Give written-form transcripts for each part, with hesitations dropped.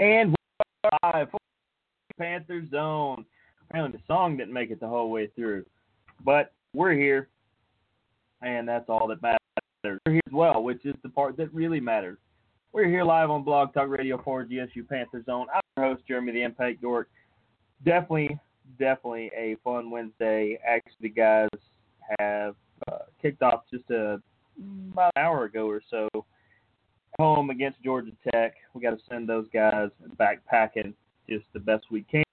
And we're live for Panther Zone. Apparently the song didn't make it the whole way through. But we're here, and that's all that matters. We're here as well, which is the part that really matters. We're here live on Blog Talk Radio for GSU Panther Zone. I'm your host, Jeremy the Impact York. Definitely a fun Wednesday. Actually, the guys have kicked off just about an hour ago or so. Home against Georgia Tech. We got to send those guys back packing just the best we can.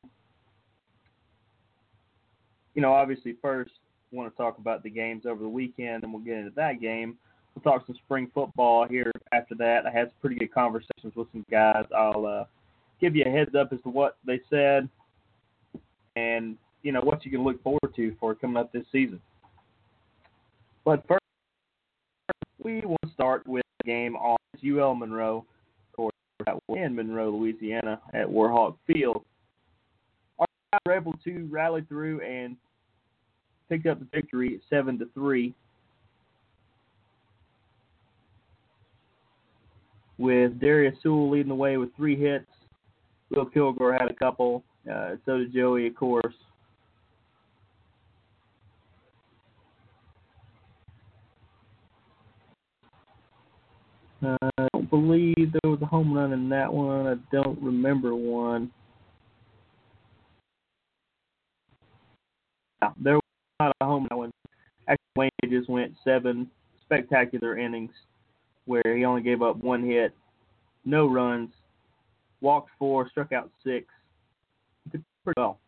You know, obviously, first, I want to talk about the games over the weekend, and we'll get into that game. We'll talk some spring football here after that. I had some pretty good conversations with some guys. I'll give you a heads up as to what they said and, you know, what you can look forward to for coming up this season. But first, we will start with a game on UL Monroe, of course, in Monroe, Louisiana, at Warhawk Field. Our guys were able to rally through and pick up the victory 7-3, with Darius Sewell leading the way with 3 hits. Will Kilgore had a couple. So did Joey, of course. I don't believe there was a home run in that one. I don't remember one. No, there was not a home run. Actually, Wayne just went 7 spectacular innings where he only gave up 1 hit, no runs, walked 4, struck out 6. He did pretty well.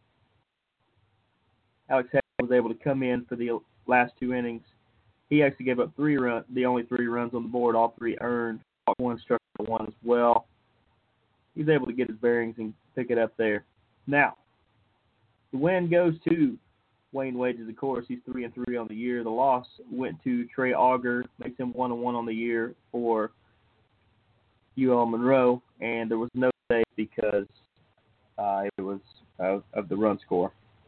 Alex Heck was able to come in for the last 2 innings. He actually gave up 3 runs, the only 3 runs on the board, all 3 earned. 1 struck out 1 as well. He's able to get his bearings and pick it up there. Now, the win goes to Wayne Wages, of course. He's 3-3 on the year. The loss went to Trey Auger, makes him 1-1 on the year for UL Monroe, and there was no save because it was of the run score.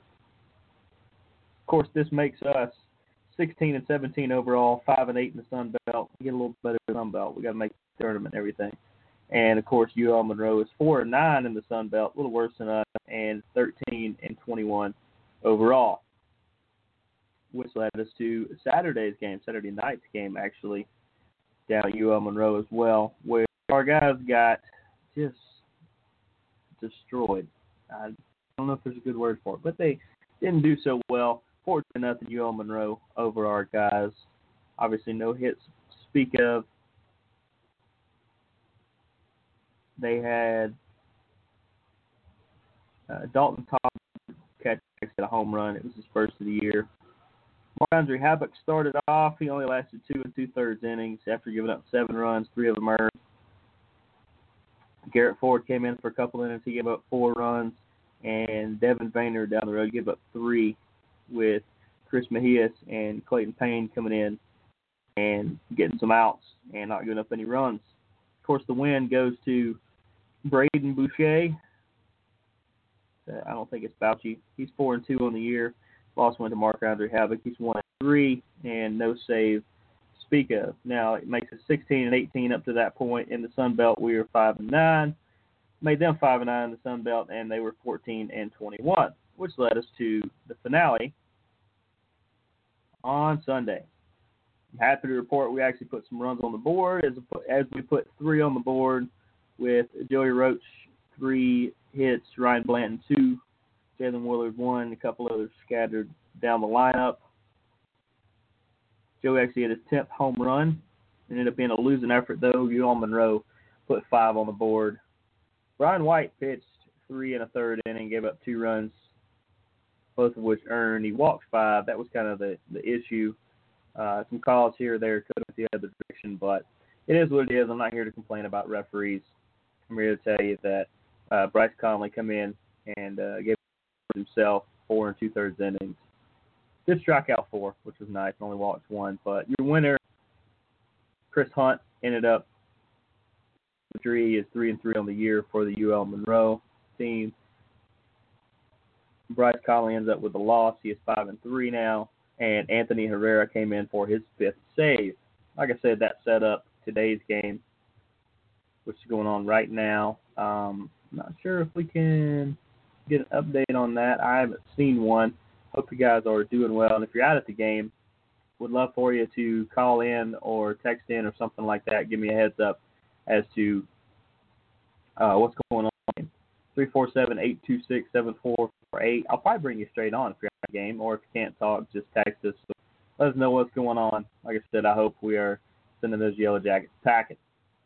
Of course, this makes us 16-17 overall, 5-8 in the Sun Belt. We get a little better in the Sun Belt. We got to make the tournament and everything. And of course, UL Monroe is 4-9 in the Sun Belt, a little worse than us, and 13-21 overall, which led us to Saturday night's game actually, down at UL Monroe as well, where our guys got just destroyed. I don't know if there's a good word for it, but they didn't do so well. 4-0 UL Monroe over our guys. Obviously, no hits to speak of. They had Dalton Thomas catch a home run. It was his first of the year. Mark-Andre Havoc started off. He only lasted 2 2/3 innings after giving up 7 runs, 3 of them earned. Garrett Ford came in for a couple innings. He gave up 4 runs. And Devin Vayner down the road gave up 3, with Chris Mejias and Clayton Payne coming in and getting some outs and not giving up any runs. Of course, the win goes to Braden Boucher. I don't think it's Bouchy. He's 4-2 on the year. Loss went to Mark-Andre Havoc. He's 1-3 and no save to speak of. Now, it makes it 16-18 up to that point. In the Sun Belt, we were 5-9. Made them 5-9 in the Sun Belt, and they were 14-21, which led us to the finale on Sunday. I'm happy to report we actually put some runs on the board, as we put 3 on the board, with Joey Roach 3 hits, Ryan Blanton 2, Jalen Willard 1, a couple others scattered down the lineup. Joey actually had his 10th home run. It ended up being a losing effort, though. UL Monroe put 5 on the board. Brian White pitched 3 1/3 inning, gave up 2 runs, both of which earned. He walked 5. That was kind of the issue. Some calls here or there could have went the other direction, but it is what it is. I'm not here to complain about referees. I'm here to tell you that Bryce Conley come in and gave himself 4 2/3 innings. Did strike out 4, which was nice. Only walked 1. But your winner, Chris Hunt, ended up 3 is 3-3 on the year for the UL Monroe team. Bryce Conley ends up with a loss. He is 5-3 now. And Anthony Herrera came in for his 5th save. Like I said, that set up today's game, which is going on right now. Not sure if we can get an update on that. I haven't seen one. Hope you guys are doing well. And if you're out at the game, would love for you to call in or text in or something like that. Give me a heads up as to what's going on. 347-826-7448. I'll probably bring you straight on if you're at the game, or if you can't talk, just text us. So let us know what's going on. Like I said, I hope we are sending those Yellow Jackets packing.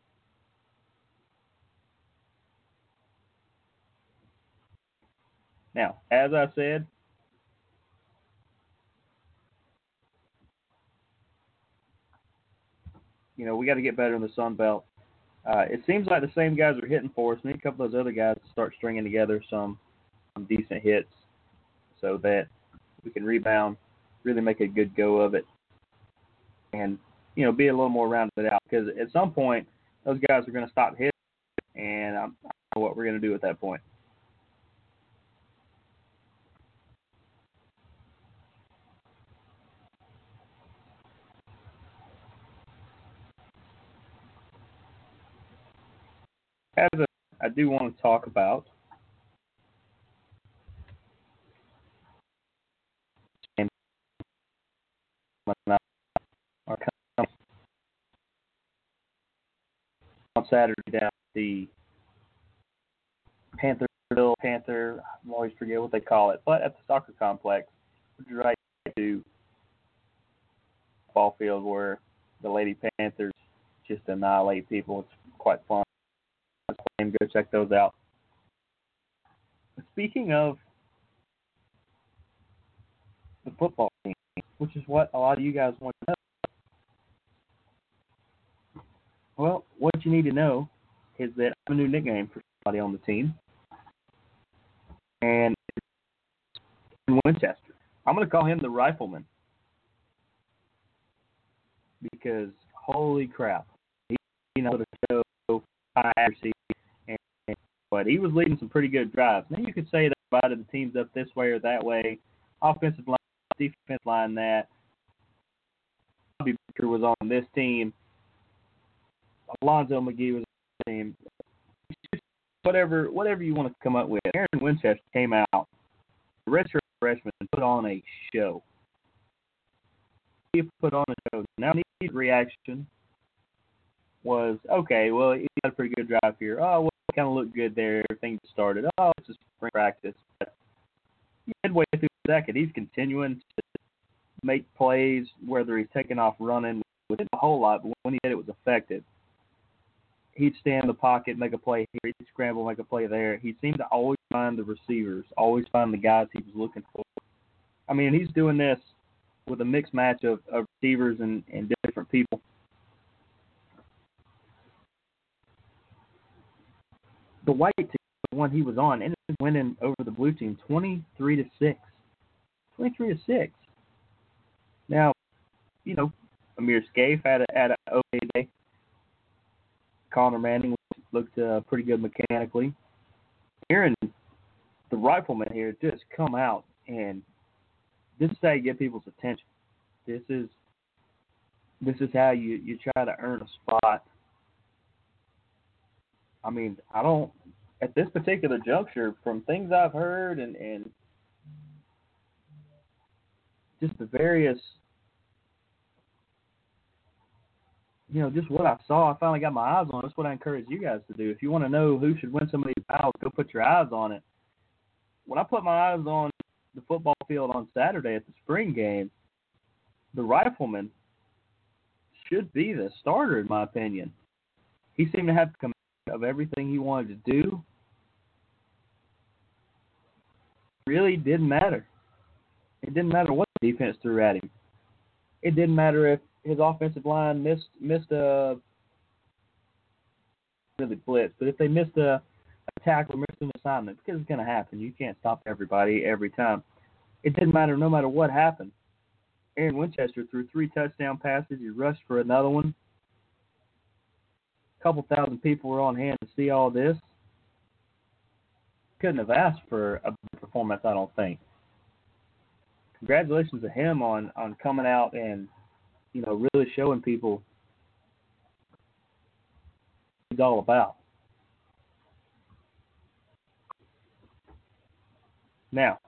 Now, as I said, we got to get better in the Sun Belt. It seems like the same guys are hitting for us. We need a couple of those other guys to start stringing together some decent hits so that we can rebound, really make a good go of it, and be a little more rounded out. Because at some point, those guys are going to stop hitting, and I don't know what we're going to do at that point. I do want to talk about on Saturday down at the Panther. I always forget what they call it, but at the soccer complex, which is right to ball field where the Lady Panthers just annihilate people. It's quite fun. Go check those out. Speaking of the football team, which is what a lot of you guys want to know. Well, what you need to know is that I have a new nickname for somebody on the team, and in Winchester. I'm going to call him the Rifleman because holy crap, he knows to show high accuracy, but he was leading some pretty good drives. Now you could say that divided the teams up this way or that way, offensive line, defensive line, that Bobby Baker was on this team, Alonzo McGee was on the team. Whatever you want to come up with. Aaron Winchester came out, the redshirt freshman, put on a show. He put on a show. Now, the reaction was, okay, well, he had a pretty good drive here. Oh, well, it kind of looked good there. Everything started. Oh, it's just spring practice. But midway through the second, he's continuing to make plays, whether he's taking off running, within a whole lot, but when he did, it was effective. He'd stand in the pocket, make a play here. He'd scramble, make a play there. He seemed to always find the receivers, always find the guys he was looking for. I mean, he's doing this with a mixed match of receivers and different people. The white team, the one he was on, ended up winning over the blue team 23-6. 23-6. Now, Amir Scaife had an okay day. Connor Manning looked pretty good mechanically. Aaron, the Rifleman here, just come out, and this is how you get people's attention. This is how you try to earn a spot. I mean, I don't, at this particular juncture, from things I've heard and just the various, just what I saw, I finally got my eyes on it. That's what I encourage you guys to do. If you want to know who should win some of these battles, go put your eyes on it. When I put my eyes on the football field on Saturday at the spring game, the Rifleman should be the starter, in my opinion. He seemed to have command of everything he wanted to do. Really didn't matter. It didn't matter what the defense threw at him. It didn't matter if his offensive line missed a really blitz, but if they missed a tackle or missed an assignment, because it's going to happen. You can't stop everybody every time. It didn't matter no matter what happened. Aaron Winchester threw 3 touchdown passes. He rushed for another one. A couple thousand people were on hand to see all this. Couldn't have asked for a better performance, I don't think. Congratulations to him on coming out and, really showing people what he's all about. Now,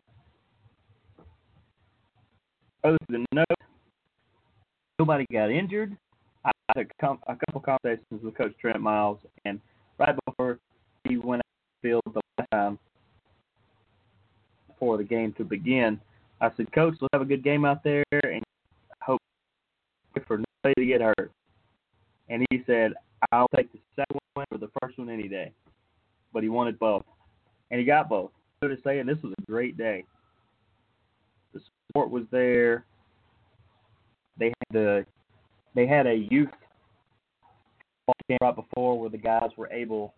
other than note, nobody got injured. I had a couple conversations with Coach Trent Miles, and right before he went out the field the last time before the game to begin, I said, Coach, let's have a good game out there, and hope for nobody to get hurt. And he said, I'll take the second one or the first one any day. But he wanted both. And he got both. So to say, and this was a great day. The support was there. They had a youth game right before where the guys were able,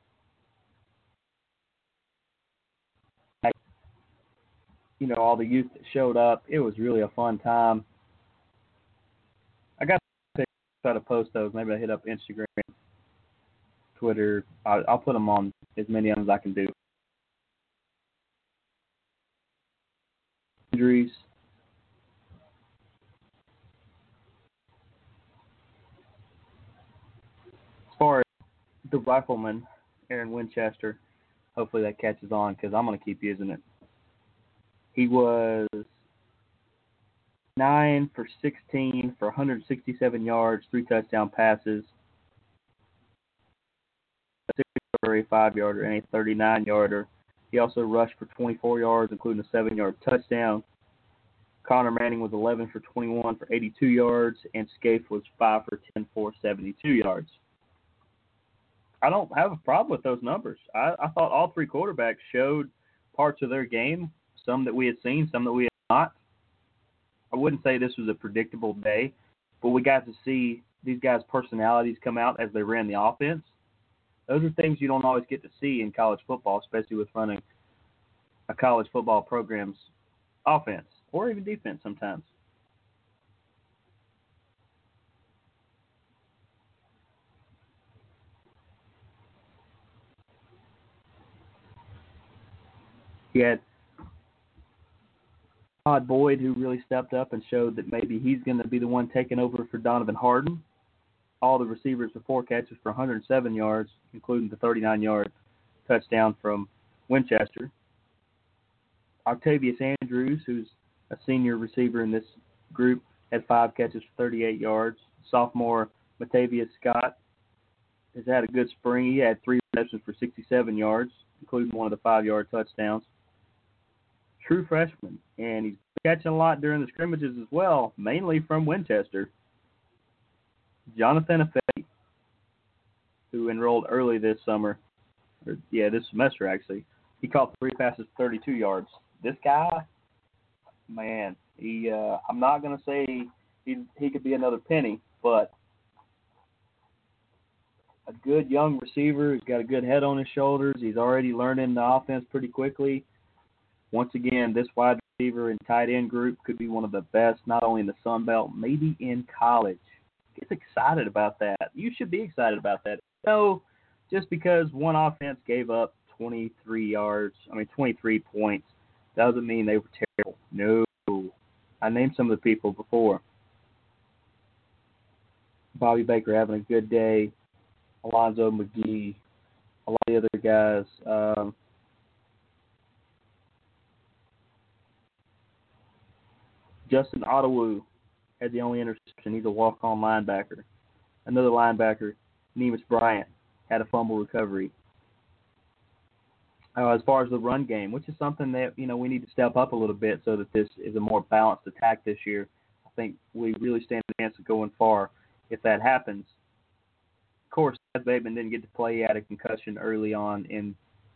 all the youth that showed up. It was really a fun time. I got to try to post those. Maybe I hit up Instagram, Twitter. I'll put them on as many of them as I can do. Injuries. As far as the rifleman, Aaron Winchester, hopefully that catches on because I'm going to keep using it. He was 9 for 16 for 167 yards, 3 touchdown passes, a 5-yarder, and a 39-yarder. He also rushed for 24 yards, including a 7-yard touchdown. Connor Manning was 11 for 21 for 82 yards, and Scaife was 5 for 10 for 72 yards. I don't have a problem with those numbers. I thought all three quarterbacks showed parts of their game, some that we had seen, some that we had not. I wouldn't say this was a predictable day, but we got to see these guys' personalities come out as they ran the offense. Those are things you don't always get to see in college football, especially with running a college football program's offense or even defense sometimes. He had Todd Boyd, who really stepped up and showed that maybe he's going to be the one taking over for Donovan Harden. All the receivers with 4 catches for 107 yards, including the 39-yard touchdown from Winchester. Octavius Andrews, who's a senior receiver in this group, had 5 catches for 38 yards. Sophomore Matavius Scott has had a good spring. He had 3 receptions for 67 yards, including one of the 5-yard touchdowns. True freshman, and he's catching a lot during the scrimmages as well, mainly from Winchester. Jonathan Afetti, who enrolled early this summer, this semester actually, he caught 3 passes for 32 yards. This guy, man, I'm not going to say he could be another Penny, but a good young receiver. He's got a good head on his shoulders. He's already learning the offense pretty quickly. Once again, this wide receiver and tight end group could be one of the best, not only in the Sun Belt, maybe in college. Get excited about that. You should be excited about that. So, just because one offense gave up 23 points, doesn't mean they were terrible. No. I named some of the people before. Bobby Baker having a good day. Alonzo McGee. A lot of the other guys. Justin Ottawu had the only interception. He's a walk-on linebacker. Another linebacker, Nemus Bryant, had a fumble recovery. As far as the run game, which is something that we need to step up a little bit so that this is a more balanced attack this year. I think we really stand a chance of going far if that happens. Of course, Seth Bateman didn't get to play. He had a concussion early on in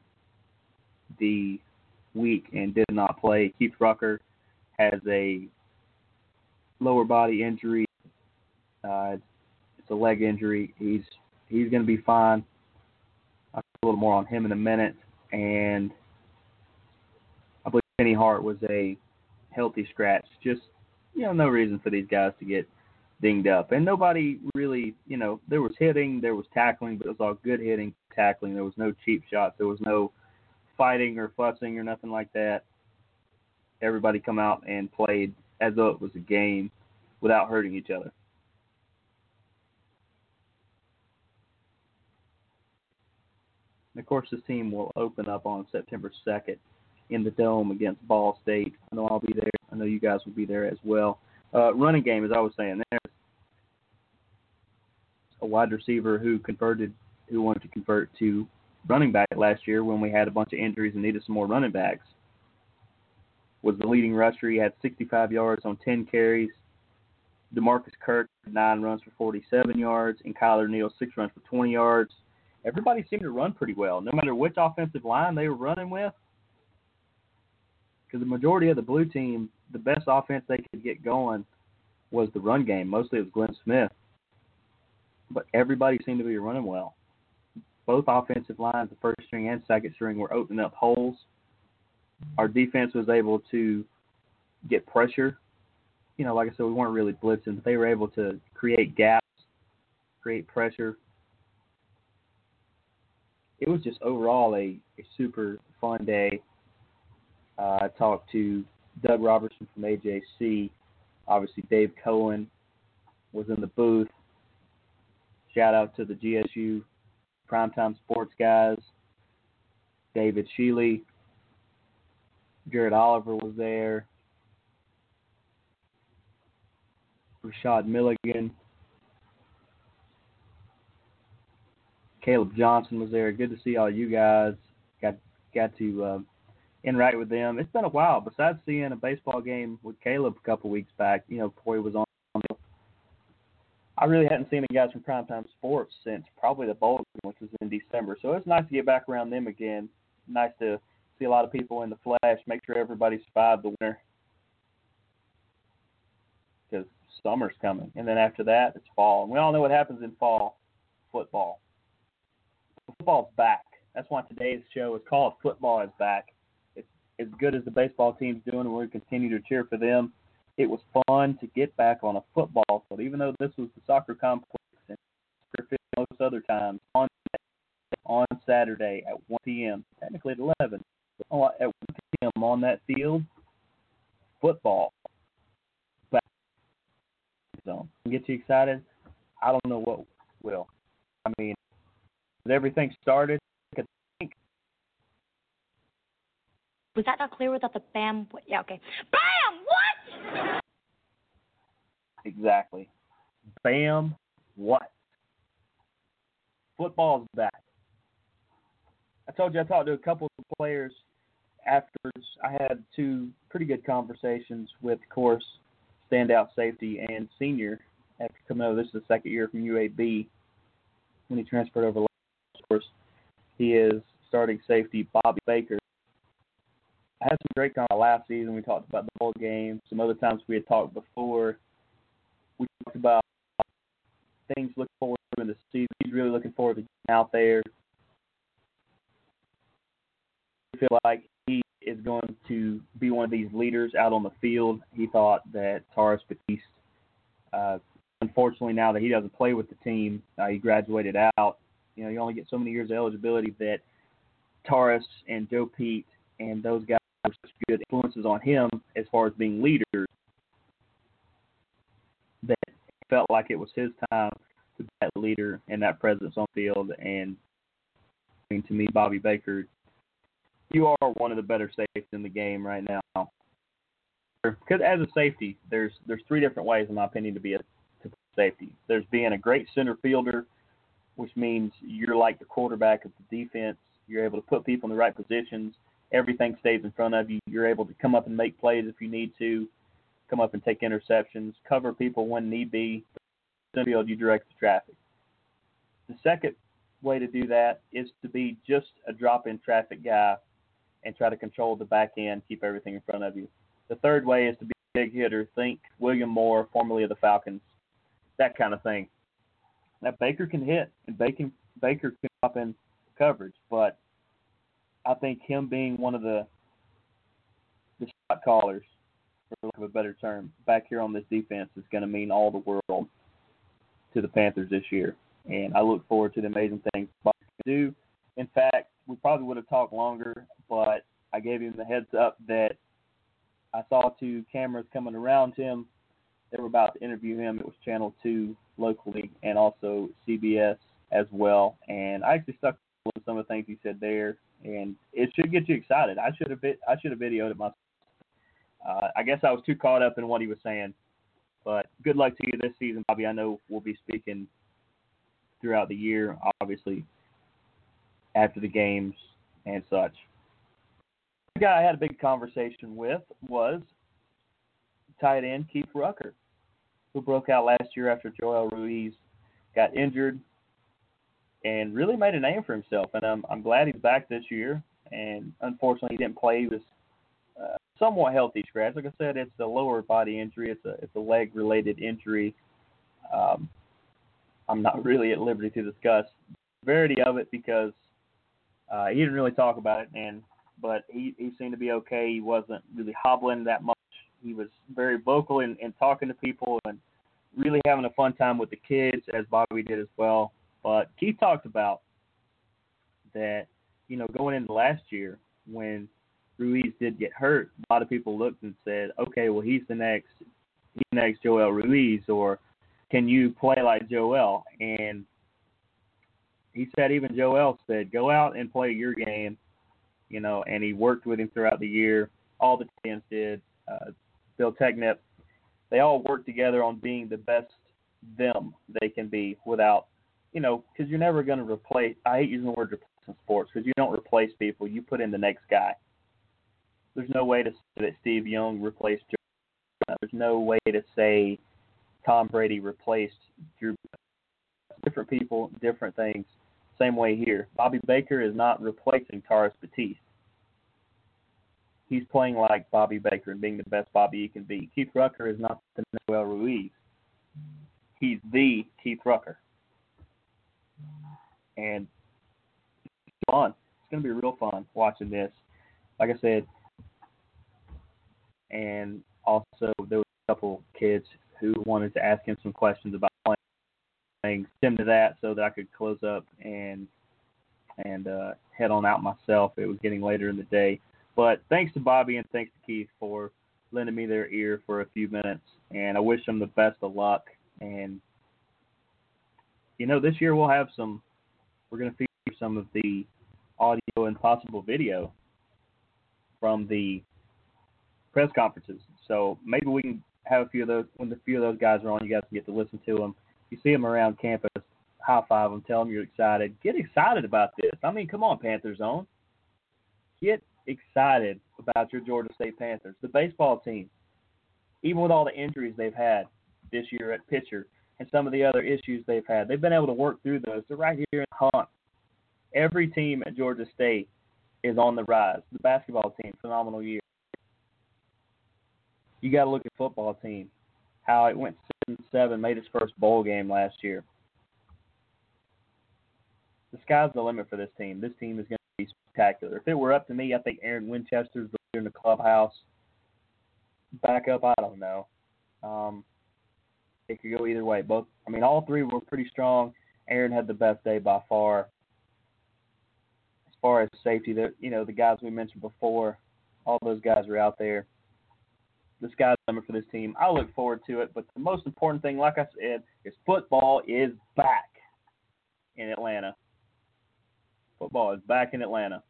the week and did not play. Keith Rucker has a lower body injury. It's a leg injury. He's going to be fine. I'll talk a little more on him in a minute. And I believe Penny Hart was a healthy scratch. Just, no reason for these guys to get dinged up. And nobody really, there was hitting, there was tackling, but it was all good hitting, tackling. There was no cheap shots. There was no fighting or fussing or nothing like that. Everybody come out and played as though it was a game without hurting each other. And of course, this team will open up on September 2nd in the Dome against Ball State. I know I'll be there. I know you guys will be there as well. Running game, as I was saying, there's a wide receiver who wanted to convert to running back last year when we had a bunch of injuries and needed some more running backs. Was the leading rusher. He had 65 yards on 10 carries. DeMarcus Kirk had 9 runs for 47 yards, and Kyler Neal 6 runs for 20 yards. Everybody seemed to run pretty well, no matter which offensive line they were running with. Because the majority of the blue team, the best offense they could get going was the run game. Mostly it was Glenn Smith. But everybody seemed to be running well. Both offensive lines, the first string and second string, were opening up holes. Our defense was able to get pressure. Like I said, we weren't really blitzing, but they were able to create gaps, create pressure. It was just overall a super fun day. I talked to Doug Robertson from AJC. Obviously, Dave Cohen was in the booth. Shout out to the GSU Primetime Sports guys. David Shealy. Jared Oliver was there. Rashad Milligan. Caleb Johnson was there. Good to see all you guys. Got to interact with them. It's been a while. Besides seeing a baseball game with Caleb a couple weeks back, before he was on, I really hadn't seen the guys from Primetime Sports since probably the bowl game, which was in December. So it's nice to get back around them again. Nice to see a lot of people in the flesh, make sure everybody survived the winter. Because summer's coming. And then after that, it's fall. And we all know what happens in fall. Football. Football's back. That's why today's show is called Football is Back. It's as good as the baseball team's doing, and we're going to continue to cheer for them. It was fun to get back on a football field, even though this was the soccer complex and most other times on Saturday at 1 p.m., technically at 11, but at 1 p.m. on that field, football. Back zone. Get you excited? I don't know what will. I mean, as everything started, I think. Was that not clear without the bam? Yeah, okay. Bam! What? Exactly. Bam! What? Football's back. I told you I talked to a couple of players afterwards. I had 2 pretty good conversations with, of course, standout safety and senior after coming over. This is the second year from UAB when he transferred over. Of course, he is starting safety Bobby Baker. I had some great conversations last season. We talked about the bowl game. Some other times we had talked before. We talked about things looking forward to in the season. He's really looking forward to getting out there. I feel like he is going to be one of these leaders out on the field. He thought that Taurus Batiste, unfortunately now that he doesn't play with the team, he graduated out. You only get so many years of eligibility that Taurus and Joe Pete and those guys were such good influences on him as far as being leaders that it felt like it was his time to be that leader and that presence on the field. And to me, Bobby Baker, you are one of the better safeties in the game right now. Because as a safety, there's 3 different ways, in my opinion, to be a safety. There's being a great center fielder, which means you're like the quarterback of the defense. You're able to put people in the right positions. Everything stays in front of you. You're able to come up and make plays if you need to, come up and take interceptions, cover people when need be. In the field, you direct the traffic. The second way to do that is to be just a drop-in traffic guy and try to control the back end, keep everything in front of you. The third way is to be a big hitter. Think William Moore, formerly of the Falcons, that kind of thing. Now, Baker can hit, and Baker can drop in coverage, but I think him being one of the shot callers, for lack of a better term, back here on this defense is going to mean all the world to the Panthers this year. And I look forward to the amazing things Bobby can do. In fact, we probably would have talked longer, but I gave him the heads up that I saw 2 cameras coming around him. They were about to interview him. It was Channel 2 locally and also CBS as well. And I actually stuck with to some of the things he said there, and it should get you excited. I should have videoed it myself. I guess I was too caught up in what he was saying. But good luck to you this season, Bobby. I know we'll be speaking throughout the year, obviously, after the games and such. The guy I had a big conversation with was tight end Keith Rucker, who broke out last year after Joel Ruiz got injured and really made a name for himself. And I'm glad he's back this year. And unfortunately, he didn't play. He was somewhat healthy scratch. Like I said, it's a lower body injury. It's a leg-related injury. I'm not really at liberty to discuss the severity of it because he didn't really talk about it. But he seemed to be okay. He wasn't really hobbling that much. He was very vocal in talking to people and really having a fun time with the kids, as Bobby did as well. But Keith talked about that, going into last year when Ruiz did get hurt, a lot of people looked and said, okay, well, he's the next Joel Ruiz, or can you play like Joel? And he said, even Joel said, go out and play your game, and he worked with him throughout the year. All the teams did. Bill Technip, they all worked together on being the best them they can be without, because you're never going to replace, I hate using the word replace in sports, because you don't replace people, you put in the next guy. There's no way to say that Steve Young replaced Joe. There's no way to say Tom Brady replaced Drew. Different people, different things. Same way here. Bobby Baker is not replacing Taurus Batiste. He's playing like Bobby Baker and being the best Bobby he can be. Keith Rucker is not the Noel Ruiz. He's the Keith Rucker. And it's fun. It's going to be real fun watching this. Like I said, and also there were a couple kids who wanted to ask him some questions about playing. Send to that so that I could close up and head on out myself. It was getting later in the day. But thanks to Bobby and thanks to Keith for lending me their ear for a few minutes. And I wish them the best of luck. And, this year we're going to feature some of the audio and possible video from the press conferences. So maybe we can have a few of those. When a few of those guys are on, you guys can get to listen to them. You see them around campus, high five them, tell them you're excited. Get excited about this. I mean, come on, Panthers Zone. Get excited about your Georgia State Panthers, the baseball team. Even with all the injuries they've had this year at pitcher and some of the other issues they've had, they've been able to work through those. They're right here in the hunt. Every team at Georgia State is on the rise. The basketball team, phenomenal year. You got to look at the football team, how it went 7-7, made its first bowl game last year. The sky's the limit for this team. This team is going to be spectacular. If it were up to me, I think Aaron Winchester's in the clubhouse. Back up, I don't know. It could go either way. All three were pretty strong. Aaron had the best day by far. As far as safety, the guys we mentioned before, all those guys are out there. The sky's the limit for this team. I look forward to it, but the most important thing, like I said, is football is back in Atlanta. Football is back in Atlanta.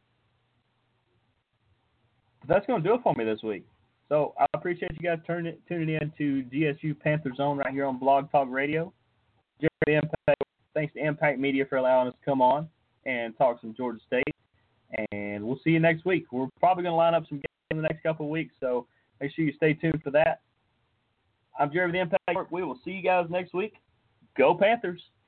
But that's going to do it for me this week. So I appreciate you guys tuning in to GSU Panther Zone right here on Blog Talk Radio. Thanks to Impact Media for allowing us to come on and talk some Georgia State. And we'll see you next week. We're probably going to line up some games in the next couple of weeks, so make sure you stay tuned for that. I'm Jerry with the Impact Network. We will see you guys next week. Go Panthers!